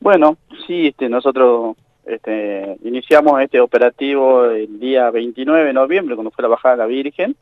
Bueno, sí, nosotros iniciamos este operativo el día 29 de noviembre, cuando fue la bajada de la Virgen,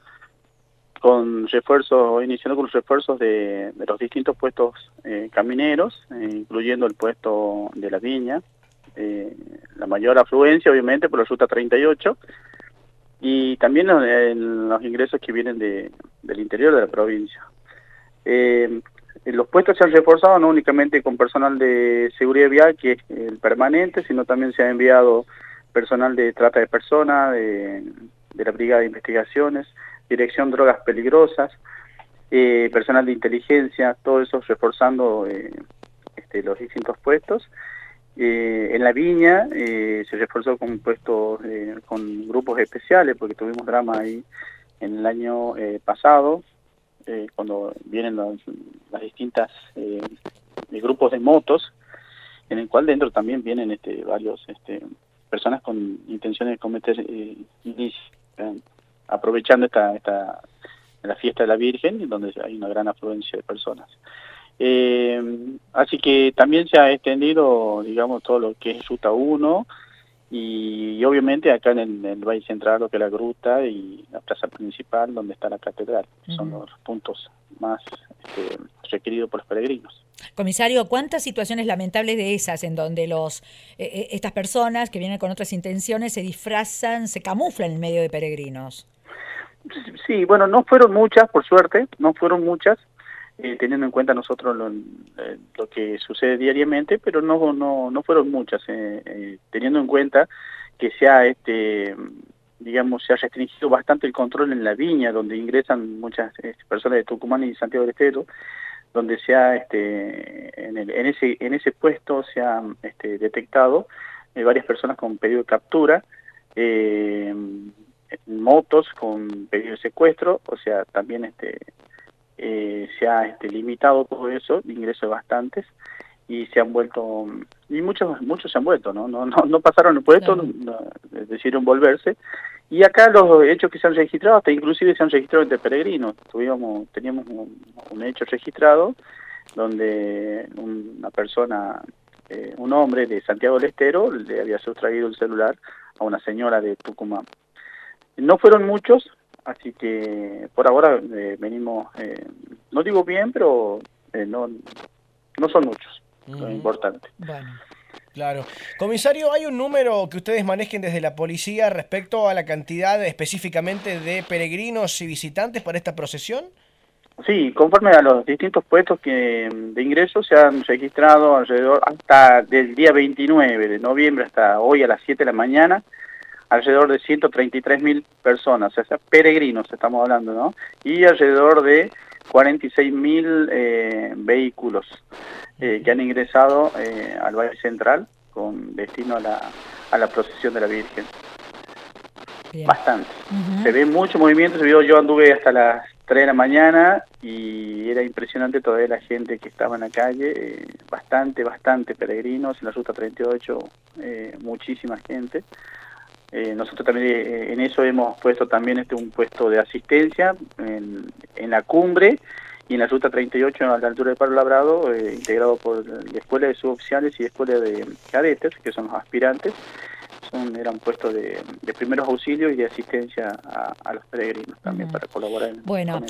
iniciando con los refuerzos de los distintos puestos camineros, incluyendo el puesto de la Viña, la mayor afluencia obviamente por la ruta 38, y también los ingresos que vienen del interior de la provincia. Los puestos se han reforzado no únicamente con personal de seguridad vial, que es el permanente, sino también se ha enviado personal de trata de personas, de la Brigada de Investigaciones, Dirección Drogas Peligrosas, personal de inteligencia, todo eso reforzando los distintos puestos. En la Viña se reforzó con puestos, con grupos especiales, porque tuvimos drama ahí en el año pasado, cuando vienen las distintas grupos de motos, en el cual dentro también vienen varios personas con intenciones de cometer ilícitos, aprovechando la fiesta de la Virgen, donde hay una gran afluencia de personas. Así que también se ha extendido, digamos, todo lo que es Ruta 1, y obviamente acá en el Valle Central, lo que es la gruta y la plaza principal, donde está la catedral, son los puntos más requeridos por los peregrinos. Comisario, ¿cuántas situaciones lamentables de esas en donde estas personas que vienen con otras intenciones se disfrazan, se camuflan en medio de peregrinos? Sí, bueno, no fueron muchas, por suerte, no fueron muchas, teniendo en cuenta nosotros lo que sucede diariamente, pero no fueron muchas, teniendo en cuenta que digamos, se ha restringido bastante el control en la Viña, donde ingresan muchas personas de Tucumán y Santiago del Estero, donde se ha en ese puesto se ha detectado varias personas con pedido de captura, motos con pedido de secuestro, o sea, también se ha limitado todo eso, de ingresos bastantes, y se han vuelto, y muchos se han vuelto, no pasaron el puesto, decidieron volverse. Y acá los hechos que se han registrado, hasta inclusive se han registrado entre peregrinos. Teníamos un hecho registrado donde una persona, un hombre de Santiago del Estero, le había sustraído el celular a una señora de Tucumán. No fueron muchos, así que por ahora venimos, no digo bien, pero no son muchos, lo importante. Bueno. Claro. Comisario, ¿hay un número que ustedes manejen desde la policía respecto a la cantidad específicamente de peregrinos y visitantes para esta procesión? Sí, conforme a los distintos puestos de ingreso se han registrado alrededor, hasta del día 29 de noviembre hasta hoy a las 7 de la mañana, alrededor de 133.000 personas, o sea, peregrinos estamos hablando, ¿no? Y alrededor de 46.000 vehículos que han ingresado al Valle Central con destino a la procesión de la Virgen. Bien. Bastante. Se ve mucho movimiento, yo anduve hasta las 3 de la mañana y era impresionante todavía la gente que estaba en la calle, bastante peregrinos, en la ruta 38 muchísima gente. Nosotros también en eso hemos puesto también un puesto de asistencia en la cumbre y en la ruta 38 a la altura de Palo Labrado, integrado por la Escuela de Suboficiales y Escuela de Cadetes, que son los aspirantes. Eran puestos de primeros auxilios y de asistencia a los peregrinos también para colaborar. Bueno,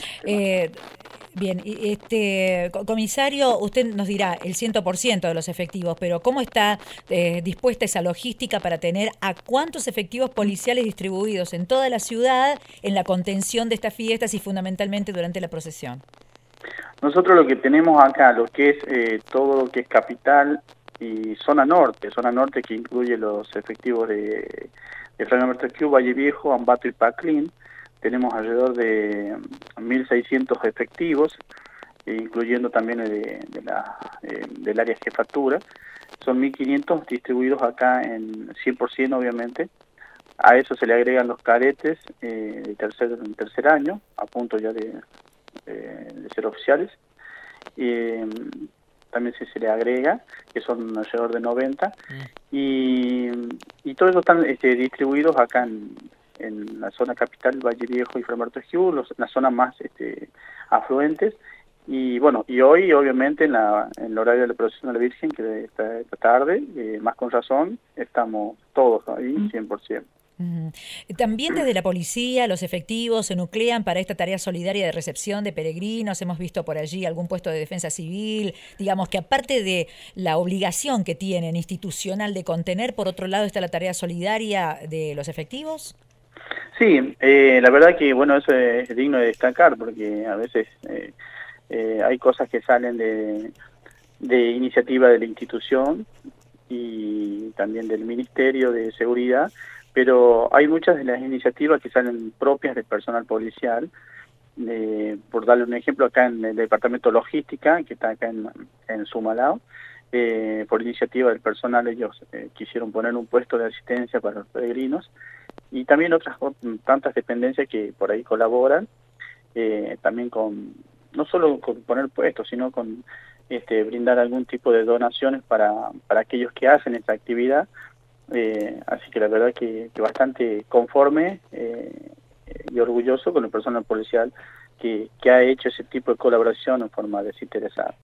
bien, comisario, usted nos dirá el 100% de los efectivos, pero ¿cómo está dispuesta esa logística para tener a cuántos efectivos policiales distribuidos en toda la ciudad en la contención de estas fiestas y fundamentalmente durante la procesión? Nosotros lo que tenemos acá, lo que es todo lo que es capital y zona norte que incluye los efectivos de Fray Norberto Esquiu, Valle Viejo, Ambato y Paclín, tenemos alrededor de 1.600 efectivos, incluyendo también del área jefatura. Son 1.500 distribuidos acá en 100% obviamente. A eso se le agregan los cadetes de tercer año, a punto ya de ser oficiales. También se le agrega, que son alrededor de 90, y todos esos están distribuidos acá en la zona capital, Valle Viejo y Fray Norberto Esquiu, las zonas más afluentes, Y bueno, y hoy obviamente en el horario de la procesión de la Virgen, que esta tarde, más con razón, estamos todos ahí 100%. Ujú. También desde la policía, los efectivos se nuclean para esta tarea solidaria de recepción de peregrinos. Hemos visto por allí algún puesto de defensa civil. Digamos que aparte de la obligación que tienen institucional de contener, por otro lado está la tarea solidaria de los efectivos. Sí, la verdad que bueno, eso es digno de destacar porque a veces hay cosas que salen de iniciativa de la institución y también del Ministerio de Seguridad, pero hay muchas de las iniciativas que salen propias del personal policial. Por darle un ejemplo, acá en el departamento logística, que está acá en Sumalao, por iniciativa del personal ellos quisieron poner un puesto de asistencia para los peregrinos, y también otras tantas dependencias que por ahí colaboran, también con, no solo con poner puestos, sino con brindar algún tipo de donaciones para aquellos que hacen esta actividad. Así que la verdad que bastante conforme y orgulloso con el personal policial que ha hecho ese tipo de colaboración en forma desinteresada.